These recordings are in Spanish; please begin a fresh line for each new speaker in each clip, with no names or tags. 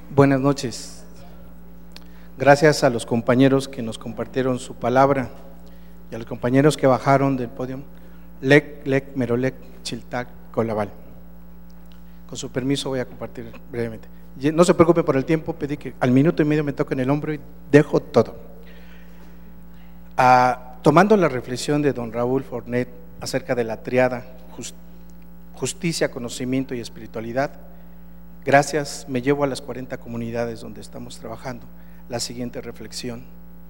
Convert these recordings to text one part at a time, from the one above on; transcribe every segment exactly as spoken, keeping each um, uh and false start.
Buenas noches. Gracias a los compañeros que nos compartieron su palabra y a los compañeros que bajaron del podio. Lec, Lec, Merolec, Chiltac, Colaval. Con su permiso voy a compartir brevemente. No se preocupen por el tiempo, pedí que al minuto y medio me toquen el hombro y dejo todo. Ah, tomando la reflexión de don Raúl Fornet acerca de la triada just, justicia, conocimiento y espiritualidad, gracias, me llevo a las cuarenta comunidades donde estamos trabajando la siguiente reflexión.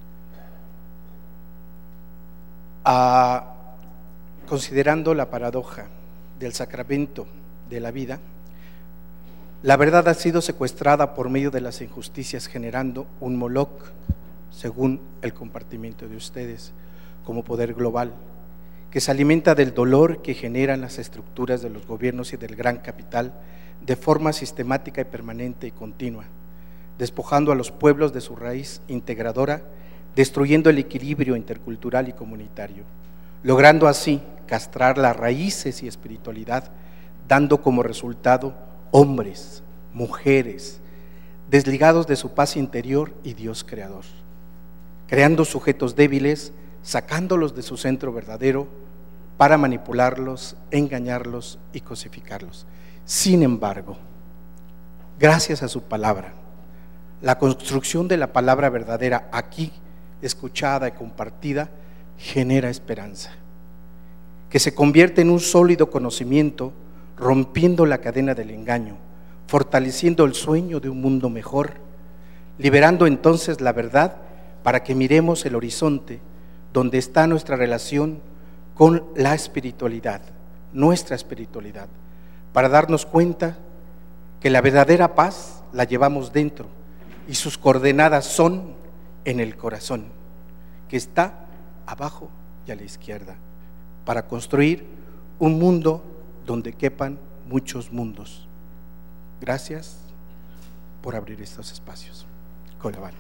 Ah, considerando la paradoja del sacramento de la vida, la verdad ha sido secuestrada por medio de las injusticias, generando un Moloch, según el compartimiento de ustedes, como poder global, que se alimenta del dolor que generan las estructuras de los gobiernos y del gran capital de forma sistemática y permanente y continua, despojando a los pueblos de su raíz integradora, destruyendo el equilibrio intercultural y comunitario, logrando así castrar las raíces y espiritualidad, dando como resultado hombres, mujeres, desligados de su paz interior y Dios creador, creando sujetos débiles, sacándolos de su centro verdadero para manipularlos, engañarlos y cosificarlos. Sin embargo, gracias a su palabra, la construcción de la palabra verdadera aquí, escuchada y compartida, genera esperanza, que se convierte en un sólido conocimiento, rompiendo la cadena del engaño, fortaleciendo el sueño de un mundo mejor, liberando entonces la verdad para que miremos el horizonte donde está nuestra relación con la espiritualidad, nuestra espiritualidad, para darnos cuenta que la verdadera paz la llevamos dentro y sus coordenadas son en el corazón, que está abajo y a la izquierda, para construir un mundo donde quepan muchos mundos. Gracias por abrir estos espacios. Colaval.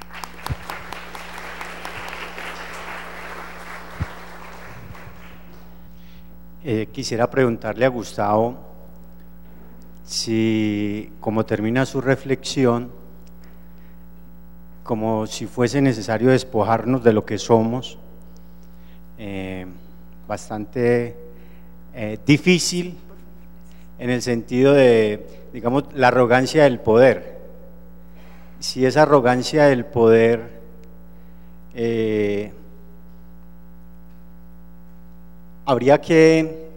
Eh, quisiera preguntarle a Gustavo si, como termina su reflexión, como si fuese necesario despojarnos de lo que somos, eh, bastante eh, difícil en el sentido de, digamos, la arrogancia del poder. Si esa arrogancia del poder eh, habría que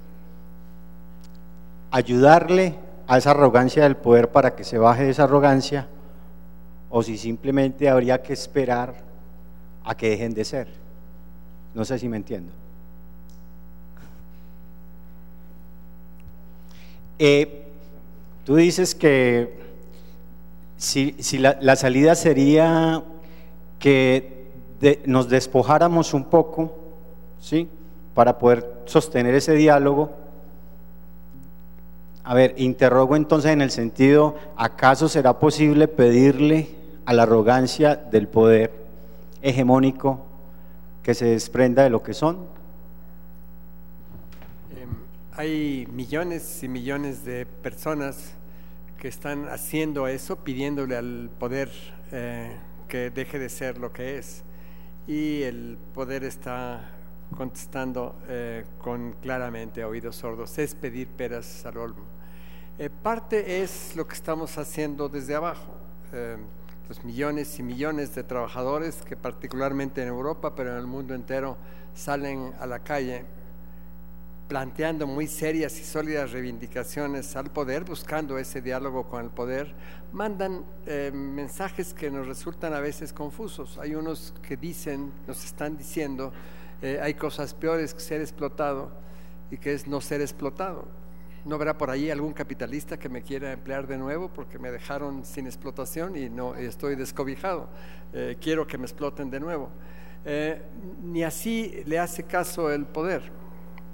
ayudarle a esa arrogancia del poder para que se baje de esa arrogancia, o si simplemente habría que esperar a que dejen de ser. No sé si me entiendo. Eh, tú dices que si, si la, la salida sería que de, nos despojáramos un poco, ¿sí?, para poder sostener ese diálogo. A ver, interrogo entonces en el sentido, ¿acaso será posible pedirle a la arrogancia del poder hegemónico que se desprenda de lo que son?
Eh, hay millones y millones de personas que están haciendo eso, pidiéndole al poder eh, que deje de ser lo que es, y el poder está contestando eh, con claramente oídos sordos: es pedir peras al olmo. Eh, parte es lo que estamos haciendo desde abajo, eh, los millones y millones de trabajadores que particularmente en Europa, pero en el mundo entero, salen a la calle planteando muy serias y sólidas reivindicaciones al poder, buscando ese diálogo con el poder. Mandan eh, mensajes que nos resultan a veces confusos. Hay unos que dicen, nos están diciendo, eh, hay cosas peores que ser explotado, y que es no ser explotado. ¿No habrá por ahí algún capitalista que me quiera emplear de nuevo porque me dejaron sin explotación y no estoy descobijado? Eh, quiero que me exploten de nuevo. Eh, ni así le hace caso el poder.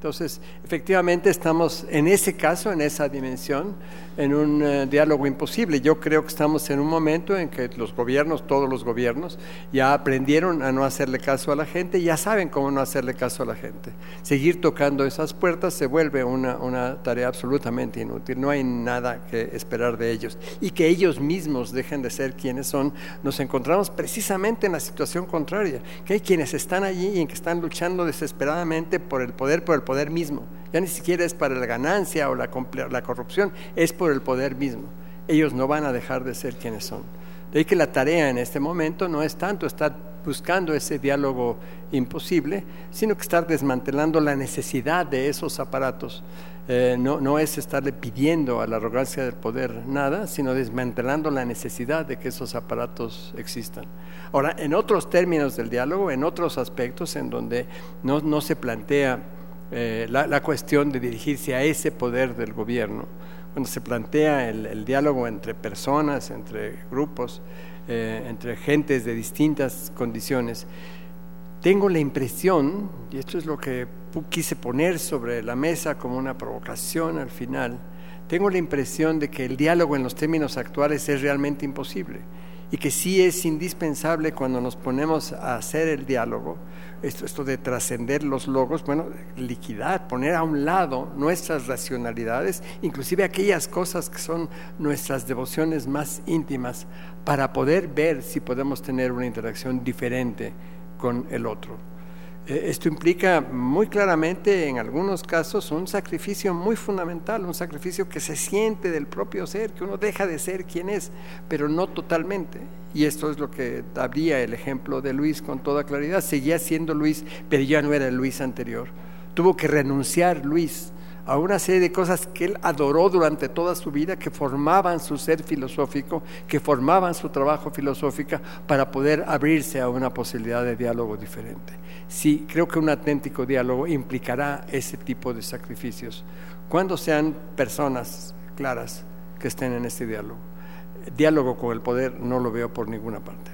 Entonces, efectivamente estamos en ese caso, en esa dimensión, en un uh, diálogo imposible. Yo creo que estamos en un momento en que los gobiernos, todos los gobiernos, ya aprendieron a no hacerle caso a la gente, ya saben cómo no hacerle caso a la gente. Seguir tocando esas puertas se vuelve una, una tarea absolutamente inútil. No hay nada que esperar de ellos. Y que ellos mismos dejen de ser quienes son. Nos encontramos precisamente en la situación contraria, que hay quienes están allí y que están luchando desesperadamente por el poder, por el poder mismo. Ya ni siquiera es para la ganancia o la, la corrupción, es por el poder mismo. Ellos no van a dejar de ser quienes son. De ahí que la tarea en este momento no es tanto estar buscando ese diálogo imposible, sino que estar desmantelando la necesidad de esos aparatos. Eh, no, no es estarle pidiendo a la arrogancia del poder nada, sino desmantelando la necesidad de que esos aparatos existan. Ahora, en otros términos del diálogo, en otros aspectos en donde no, no se plantea eh, la, la cuestión de dirigirse a ese poder del gobierno, cuando se plantea el, el diálogo entre personas, entre grupos, eh, entre gentes de distintas condiciones, tengo la impresión, y esto es lo que quise poner sobre la mesa como una provocación al final, tengo la impresión de que el diálogo en los términos actuales es realmente imposible y que sí es indispensable cuando nos ponemos a hacer el diálogo, esto, esto de trascender los logos, bueno, liquidar, poner a un lado nuestras racionalidades, inclusive aquellas cosas que son nuestras devociones más íntimas, para poder ver si podemos tener una interacción diferente con el otro. Esto implica muy claramente en algunos casos un sacrificio muy fundamental, un sacrificio que se siente del propio ser, que uno deja de ser quien es, pero no totalmente. Y esto es lo que daría el ejemplo de Luis con toda claridad. Seguía siendo Luis, pero ya no era el Luis anterior. Tuvo que renunciar Luis a una serie de cosas que él adoró durante toda su vida, que formaban su ser filosófico, que formaban su trabajo filosófico, para poder abrirse a una posibilidad de diálogo diferente. Sí, creo que un auténtico diálogo implicará ese tipo de sacrificios, cuando sean personas claras que estén en este diálogo. Diálogo con el poder no lo veo por ninguna parte.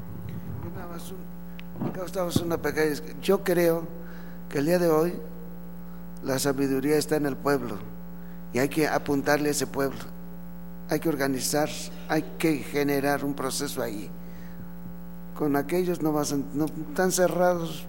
Nada más un, una pequeña, yo creo que el día de hoy la sabiduría está en el pueblo y hay que apuntarle a ese pueblo, hay que organizar, hay que generar un proceso ahí. Con aquellos no vas a, no están cerrados.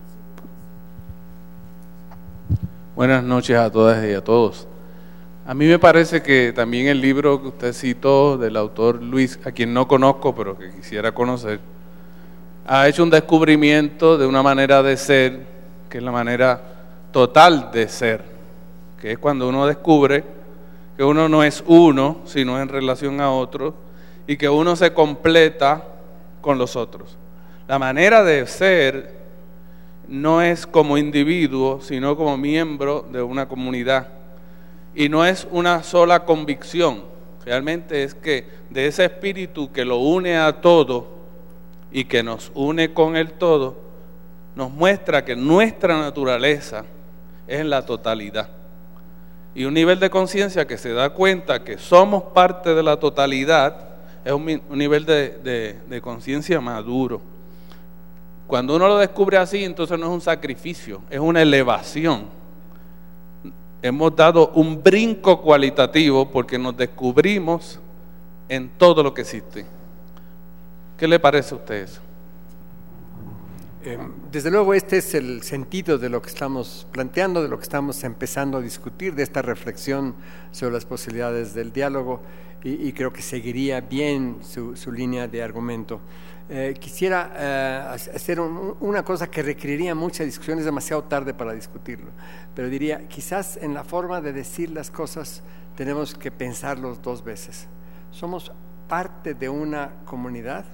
Buenas noches a todas y a todos. A mí me parece que también el libro que usted citó del autor Luis, a quien no conozco pero que quisiera conocer, ha hecho un descubrimiento de una manera de ser que es la manera total de ser, que es cuando uno descubre que uno no es uno, sino en relación a otro, y que uno se completa con los otros. La manera de ser no es como individuo, sino como miembro de una comunidad, y no es una sola convicción, realmente es que de ese espíritu que lo une a todo y que nos une con el todo, nos muestra que nuestra naturaleza es en la totalidad, y un nivel de conciencia que se da cuenta que somos parte de la totalidad es un, un nivel de, de, de conciencia maduro. Cuando uno lo descubre así, entonces no es un sacrificio, es una elevación. Hemos dado un brinco cualitativo porque nos descubrimos en todo lo que existe. ¿Qué le parece a usted eso?
Eh, desde luego este es el sentido de lo que estamos planteando, de lo que estamos empezando a discutir, de esta reflexión sobre las posibilidades del diálogo, y, y creo que seguiría bien su, su línea de argumento. Eh, quisiera eh, hacer un, una cosa que requeriría mucha discusión, es demasiado tarde para discutirlo, pero diría, quizás en la forma de decir las cosas tenemos que pensarlos dos veces. Somos parte de una comunidad,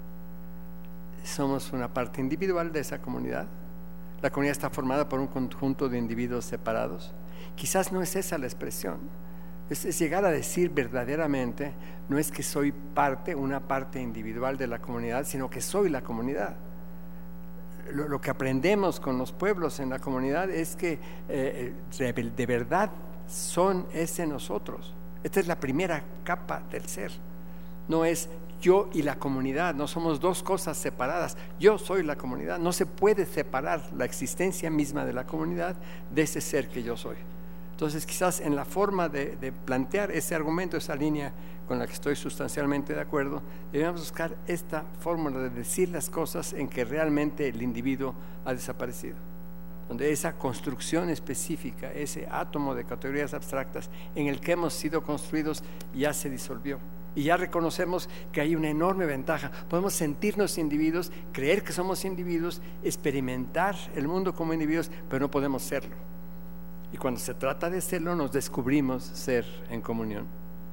somos una parte individual de esa comunidad, la comunidad está formada por un conjunto de individuos separados. Quizás no es esa la expresión, es, es llegar a decir verdaderamente, no es que soy parte, una parte individual de la comunidad, sino que soy la comunidad. Lo, lo que aprendemos con los pueblos en la comunidad es que eh, de verdad son ese nosotros. Esta es la primera capa del ser. no es yo y la comunidad, no somos dos cosas separadas. Yo soy la comunidad, no se puede separar la existencia misma de la comunidad de ese ser que yo soy. Entonces quizás en la forma de, de plantear ese argumento, esa línea con la que estoy sustancialmente de acuerdo, debemos buscar esta fórmula de decir las cosas en que realmente el individuo ha desaparecido, donde esa construcción específica, ese átomo de categorías abstractas en el que hemos sido construidos ya se disolvió. Y ya reconocemos que hay una enorme ventaja. Podemos sentirnos individuos, creer que somos individuos, experimentar el mundo como individuos, pero no podemos serlo. Y cuando se trata de serlo, nos descubrimos ser en comunión.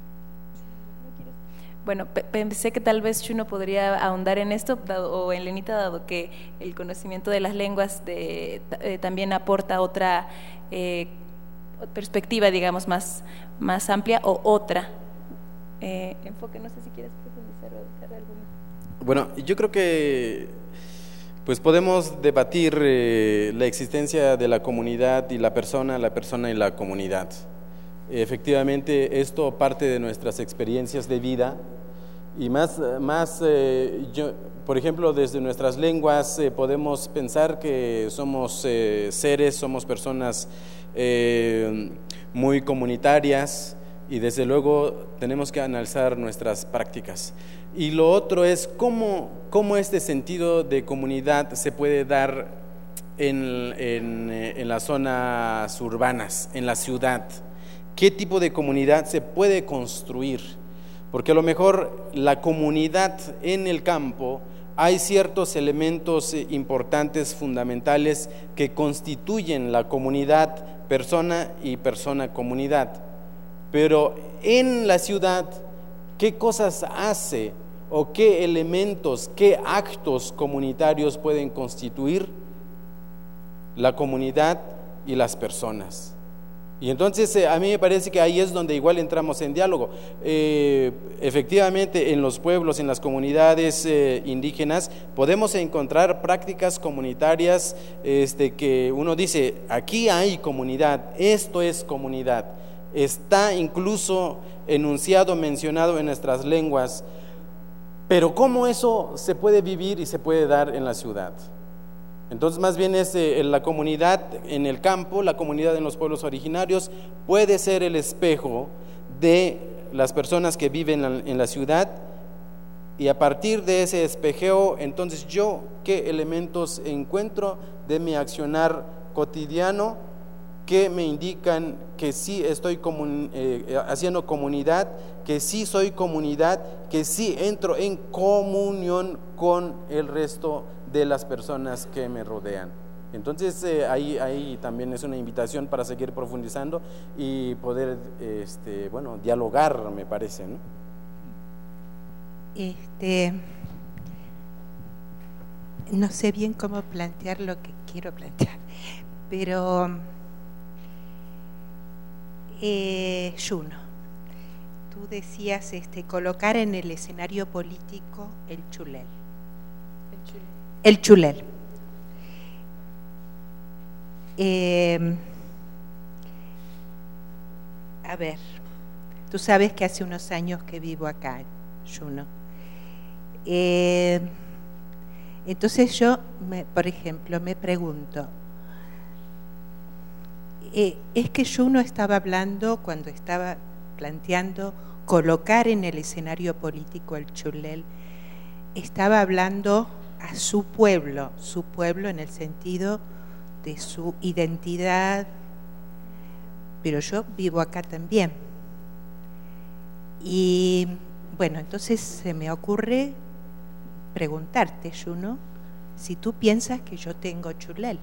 Bueno, pensé que tal vez Chuno podría ahondar en esto, o Elenita, dado que el conocimiento de las lenguas de, eh, también aporta otra eh, perspectiva, digamos, más, más amplia o otra eh, enfoque. No sé si quieres profundizar o dejar alguno.
Bueno, yo creo que pues podemos debatir eh, la existencia de la comunidad y la persona, la persona y la comunidad. Efectivamente, esto parte de nuestras experiencias de vida y más, más eh, yo, por ejemplo, desde nuestras lenguas eh, podemos pensar que somos eh, seres, somos personas eh, muy comunitarias y desde luego tenemos que analizar nuestras prácticas. Y lo otro es cómo, cómo este sentido de comunidad se puede dar en, en, en las zonas urbanas, en la ciudad. ¿Qué tipo de comunidad se puede construir? Porque a lo mejor la comunidad en el campo, hay ciertos elementos importantes, fundamentales, que constituyen la comunidad, persona y persona-comunidad. Pero en la ciudad, ¿qué cosas hace o qué elementos, qué actos comunitarios pueden constituir la comunidad y las personas? Y entonces eh, a mí me parece que ahí es donde igual entramos en diálogo. Eh, efectivamente, en los pueblos, en las comunidades eh, indígenas, podemos encontrar prácticas comunitarias este, que uno dice, aquí hay comunidad, esto es comunidad. Está incluso enunciado, mencionado en nuestras lenguas, pero ¿cómo eso se puede vivir y se puede dar en la ciudad? Entonces más bien es eh, la comunidad en el campo, la comunidad en los pueblos originarios puede ser el espejo de las personas que viven en la, en la ciudad, y a partir de ese espejeo, entonces yo qué elementos encuentro de mi accionar cotidiano que me indican que sí estoy comun, eh, haciendo comunidad, que sí soy comunidad, que sí entro en comunión con el resto de las personas que me rodean. Entonces eh, ahí, ahí también es una invitación para seguir profundizando y poder este, bueno, dialogar, me parece, ¿no?
Este, no sé bien cómo plantear lo que quiero plantear, pero eh, Juno, tú decías este, colocar en el escenario político el chulel. El chulel. Eh, a ver, tú sabes que hace unos años que vivo acá, Juno. Eh, entonces yo, me, por ejemplo, me pregunto, eh, ¿es que Juno estaba hablando cuando estaba planteando colocar en el escenario político el chulel? Estaba hablando a su pueblo, su pueblo en el sentido de su identidad, pero yo vivo acá también. Y bueno, entonces se me ocurre preguntarte, Juno, si tú piensas que yo tengo chulel.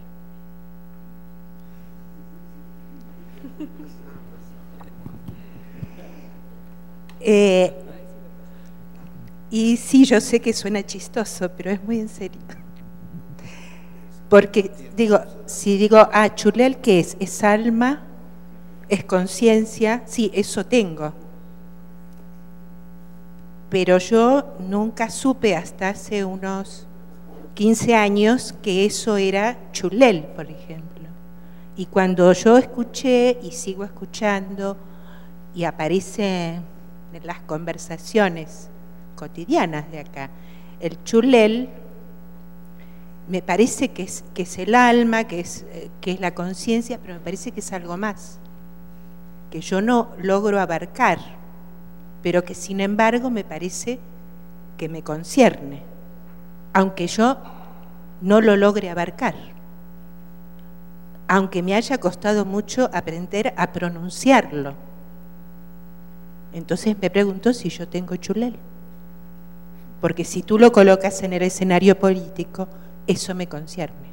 eh, Y sí, yo sé que suena chistoso, pero es muy en serio. Porque digo, si digo, ah, chulel, ¿qué es? ¿Es alma? ¿Es conciencia? Sí, eso tengo. Pero yo nunca supe hasta hace unos quince años que eso era chulel, por ejemplo. Y cuando yo escuché y sigo escuchando y aparece en las conversaciones cotidianas de acá. El chulel me parece que es, que es el alma, que es, que es la conciencia, pero me parece que es algo más, que yo no logro abarcar, pero que sin embargo me parece que me concierne, aunque yo no lo logre abarcar, aunque me haya costado mucho aprender a pronunciarlo. Entonces me pregunto si yo tengo chulel, porque si tú lo colocas en el escenario político, eso me concierne.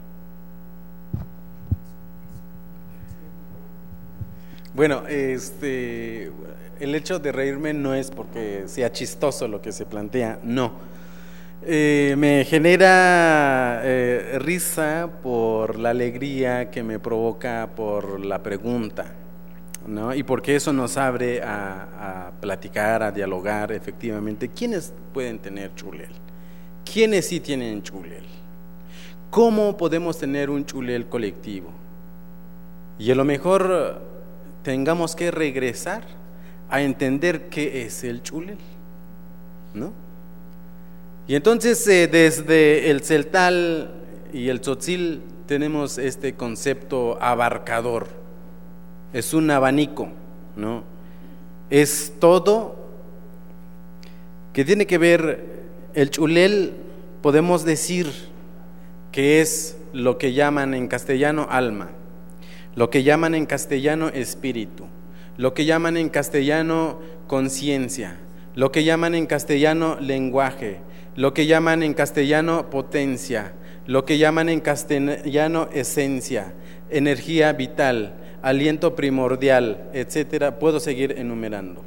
Bueno, este, el hecho de reírme no es porque sea chistoso lo que se plantea, no. Eh, me genera eh, risa por la alegría que me provoca por la pregunta, ¿no? Y porque eso nos abre a, a platicar, a dialogar efectivamente. ¿Quiénes pueden tener chulel? ¿Quiénes sí tienen chulel? ¿Cómo podemos tener un chulel colectivo? Y a lo mejor tengamos que regresar a entender qué es el chulel, ¿no? Y entonces eh, desde el celtal y el tzotzil tenemos este concepto abarcador, es un abanico, ¿no? Es todo que tiene que ver. El chulel podemos decir que es lo que llaman en castellano alma, lo que llaman en castellano espíritu, lo que llaman en castellano conciencia, lo que llaman en castellano lenguaje, lo que llaman en castellano potencia, lo que llaman en castellano esencia, energía vital, aliento primordial, etcétera. Puedo seguir enumerando.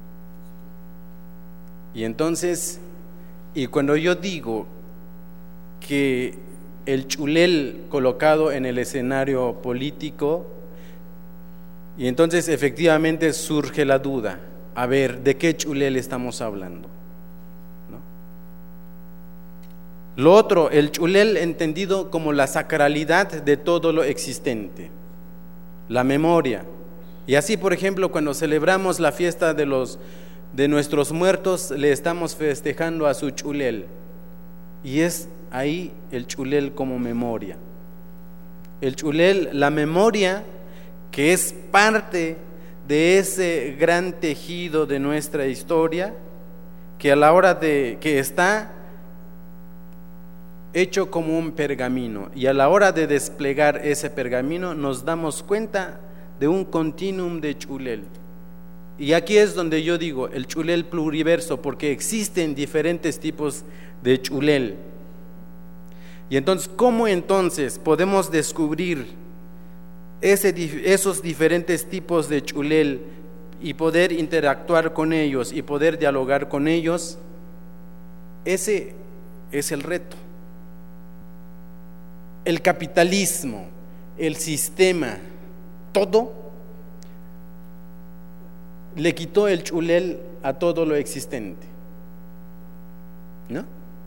Y entonces, y cuando yo digo que el chulel colocado en el escenario político, y entonces efectivamente surge la duda, a ver, ¿de qué chulel estamos hablando? ¿No? Lo otro, el chulel entendido como la sacralidad de todo lo existente, la memoria. Y así, por ejemplo, cuando celebramos la fiesta de los de nuestros muertos, le estamos festejando a su chulel, y es ahí el chulel como memoria. El chulel, la memoria, que es parte de ese gran tejido de nuestra historia, que a la hora de que está hecho como un pergamino, y a la hora de desplegar ese pergamino nos damos cuenta de un continuum de chulel. Y aquí es donde yo digo el chulel pluriverso, porque existen diferentes tipos de chulel. Y entonces, ¿cómo entonces podemos descubrir ese, esos diferentes tipos de chulel y poder interactuar con ellos y poder dialogar con ellos? Ese es el reto. El capitalismo, el sistema, todo le quitó el chulel a todo lo existente, ¿no?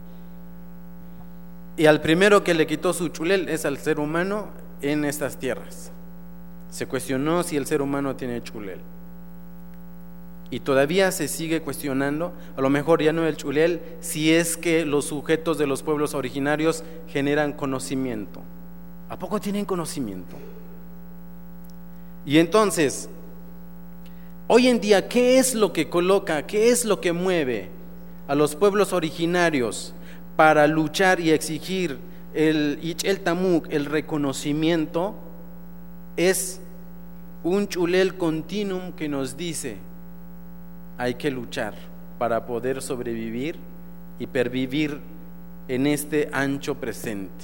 Y al primero que le quitó su chulel es al ser humano en estas tierras. Se cuestionó si el ser humano tiene chulel. Y todavía se sigue cuestionando, a lo mejor ya no el chulel, si es que los sujetos de los pueblos originarios generan conocimiento. ¿A poco tienen conocimiento? Y entonces, hoy en día, ¿qué es lo que coloca, qué es lo que mueve a los pueblos originarios para luchar y exigir el Ichel Tamuk, el reconocimiento? Es un chulel continuum que nos dice: hay que luchar para poder sobrevivir y pervivir en este ancho presente.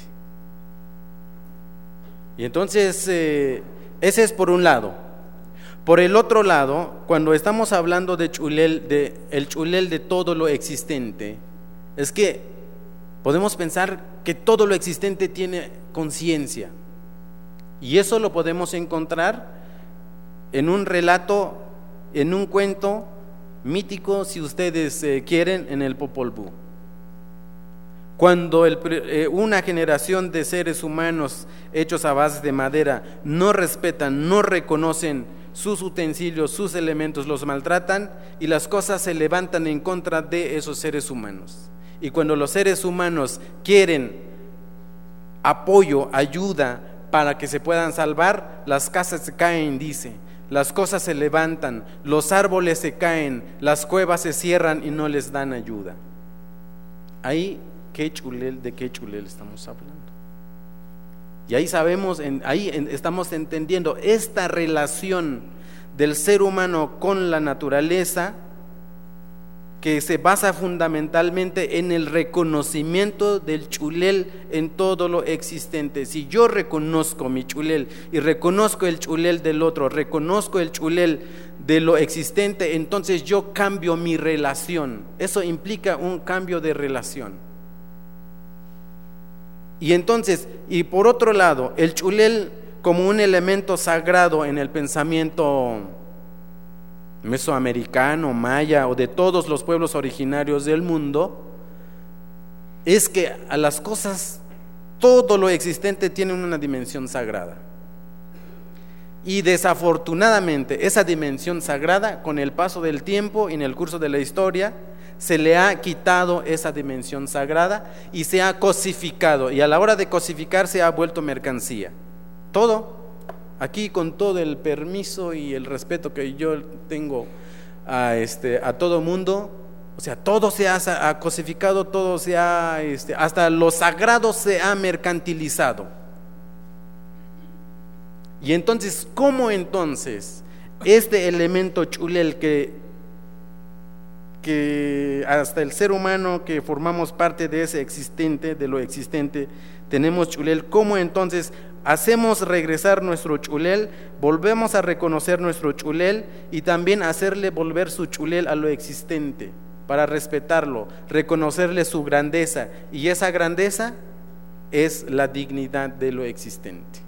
Y entonces, eh, ese es por un lado. Por el otro lado, cuando estamos hablando de chulel, de el chulel de todo lo existente, es que podemos pensar que todo lo existente tiene conciencia, y eso lo podemos encontrar en un relato, en un cuento mítico, si ustedes eh, quieren, en el Popol Vuh. Cuando el, eh, una generación de seres humanos hechos a base de madera no respetan, no reconocen sus utensilios, sus elementos los maltratan y las cosas se levantan en contra de esos seres humanos. Y cuando los seres humanos quieren apoyo, ayuda para que se puedan salvar, las casas se caen, dice, las cosas se levantan, los árboles se caen, las cuevas se cierran y no les dan ayuda. Ahí, ¿qué chulel, de qué chulel estamos hablando? Y ahí sabemos, ahí estamos entendiendo esta relación del ser humano con la naturaleza, que se basa fundamentalmente en el reconocimiento del chulel en todo lo existente. Si yo reconozco mi chulel y reconozco el chulel del otro, reconozco el chulel de lo existente, entonces yo cambio mi relación. Eso implica un cambio de relación. Y entonces, y por otro lado, el chulel como un elemento sagrado en el pensamiento mesoamericano, maya o de todos los pueblos originarios del mundo, es que a las cosas, todo lo existente tiene una dimensión sagrada. Y desafortunadamente esa dimensión sagrada, con el paso del tiempo y en el curso de la historia, se le ha quitado esa dimensión sagrada y se ha cosificado, y a la hora de cosificar se ha vuelto mercancía. Todo, aquí con todo el permiso y el respeto que yo tengo a, este, a todo mundo, o sea, todo se ha, ha cosificado, todo se ha, este, hasta lo sagrado se ha mercantilizado. Y entonces, ¿cómo entonces este elemento chulel que que hasta el ser humano que formamos parte de ese existente, de lo existente, tenemos chulel, cómo entonces hacemos regresar nuestro chulel, volvemos a reconocer nuestro chulel y también hacerle volver su chulel a lo existente, para respetarlo, reconocerle su grandeza, y esa grandeza es la dignidad de lo existente?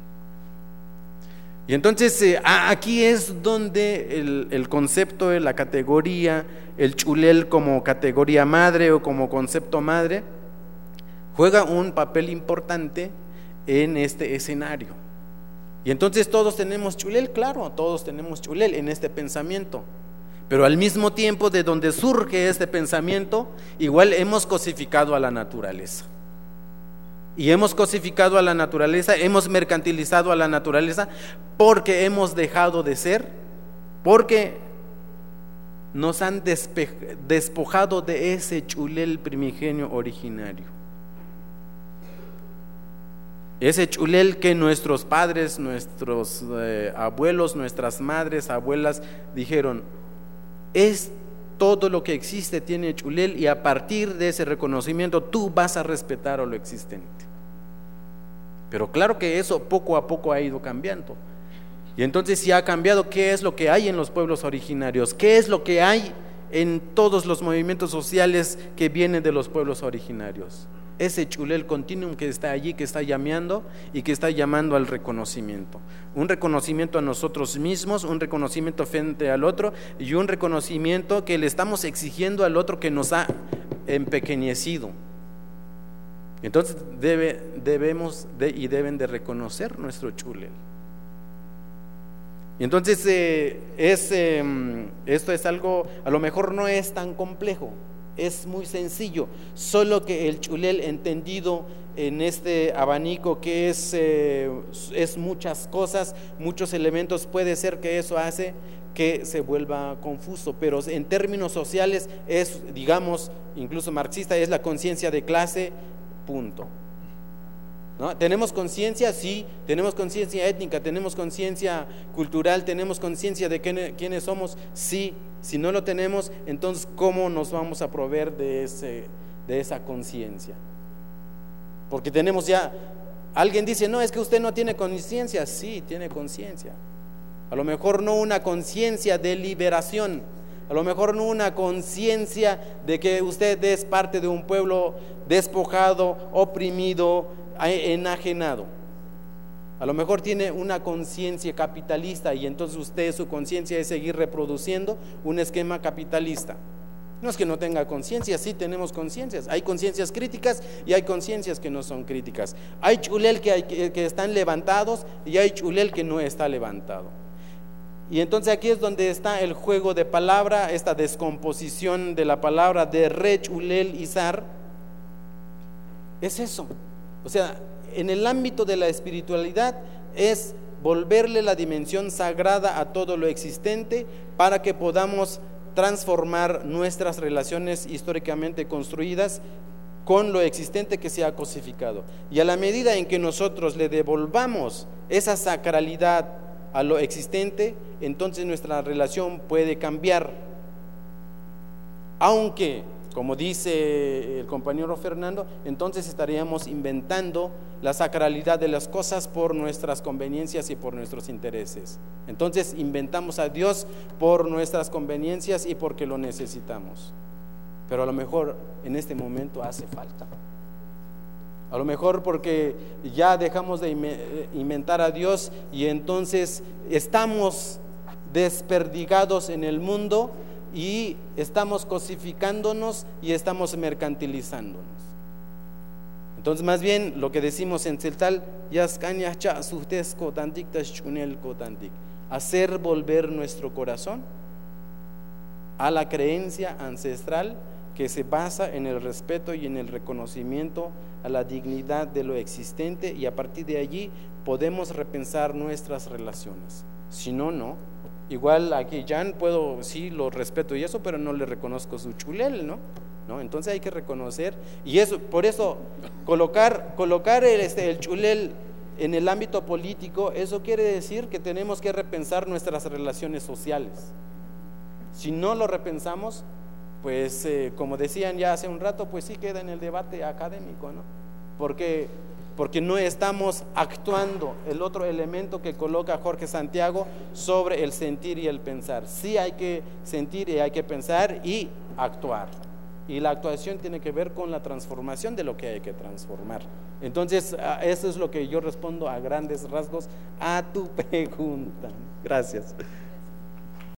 Y entonces eh, aquí es donde el, el concepto de la categoría, el chulel como categoría madre o como concepto madre, juega un papel importante en este escenario. Y entonces todos tenemos chulel, claro, todos tenemos chulel en este pensamiento, pero al mismo tiempo de donde surge este pensamiento, igual hemos cosificado a la naturaleza. Y hemos cosificado a la naturaleza, hemos mercantilizado a la naturaleza porque hemos dejado de ser, porque nos han despe- despojado de ese chulel primigenio originario. Ese chulel que nuestros padres, nuestros eh, abuelos, nuestras madres, abuelas dijeron, es todo lo que existe tiene chulel, y a partir de ese reconocimiento tú vas a respetar a lo existente. Pero claro que eso poco a poco ha ido cambiando. Y entonces, si ha cambiado, ¿qué es lo que hay en los pueblos originarios? ¿Qué es lo que hay en todos los movimientos sociales que vienen de los pueblos originarios? Ese chulel continuum que está allí, que está llameando y que está llamando al reconocimiento. Un reconocimiento a nosotros mismos, un reconocimiento frente al otro, y un reconocimiento que le estamos exigiendo al otro que nos ha empequeñecido. Entonces debe, debemos de, y deben de reconocer nuestro chulel. Y entonces eh, es, eh, esto es algo, a lo mejor no es tan complejo, es muy sencillo, solo que el chulel entendido en este abanico que es, eh, es muchas cosas, muchos elementos, puede ser que eso hace que se vuelva confuso, pero en términos sociales es, digamos, incluso marxista, es la conciencia de clase, punto. ¿No? ¿Tenemos conciencia? Sí, tenemos conciencia étnica, tenemos conciencia cultural, tenemos conciencia de quién, quiénes somos, sí. Si no lo tenemos, entonces ¿cómo nos vamos a proveer de, ese, de esa conciencia? Porque tenemos ya, alguien dice, no, es que usted no tiene conciencia. Sí, tiene conciencia. A lo mejor no una conciencia de liberación, a lo mejor no una conciencia de que usted es parte de un pueblo despojado, oprimido, enajenado. A lo mejor tiene una conciencia capitalista y entonces usted, su conciencia es seguir reproduciendo un esquema capitalista. No es que no tenga conciencia, sí tenemos conciencias. Hay conciencias críticas y hay conciencias que no son críticas. Hay chulel que, hay, que, que están levantados y hay chulel que no está levantado. Y entonces aquí es donde está el juego de palabra, esta descomposición de la palabra de Rech, Ulel y Zar. Es eso. O sea, en el ámbito de la espiritualidad es volverle la dimensión sagrada a todo lo existente para que podamos transformar nuestras relaciones históricamente construidas con lo existente que se ha cosificado. Y a la medida en que nosotros le devolvamos esa sacralidad a lo existente, entonces nuestra relación puede cambiar. Aunque, como dice el compañero Fernando, entonces estaríamos inventando la sacralidad de las cosas por nuestras conveniencias y por nuestros intereses. Entonces inventamos a Dios por nuestras conveniencias y porque lo necesitamos. Pero a lo mejor en este momento hace falta. A lo mejor porque ya dejamos de inventar a Dios y entonces estamos desperdigados en el mundo y estamos cosificándonos y estamos mercantilizándonos. Entonces más bien lo que decimos en Tzeltal, hacer volver nuestro corazón a la creencia ancestral que se basa en el respeto y en el reconocimiento a la dignidad de lo existente, y a partir de allí podemos repensar nuestras relaciones. Si no, no. Igual aquí Jan puedo, sí, lo respeto y eso, pero no le reconozco su chulel, ¿no? ¿No? Entonces hay que reconocer, y eso, por eso colocar, colocar el, este, el chulel en el ámbito político, eso quiere decir que tenemos que repensar nuestras relaciones sociales. Si no lo repensamos, pues eh, como decían ya hace un rato, pues sí queda en el debate académico, ¿no? Porque, porque no estamos actuando el otro elemento que coloca Jorge Santiago sobre el sentir y el pensar. Sí hay que sentir y hay que pensar y actuar. Y la actuación tiene que ver con la transformación de lo que hay que transformar. Entonces, eso es lo que yo respondo a grandes rasgos a tu pregunta. Gracias.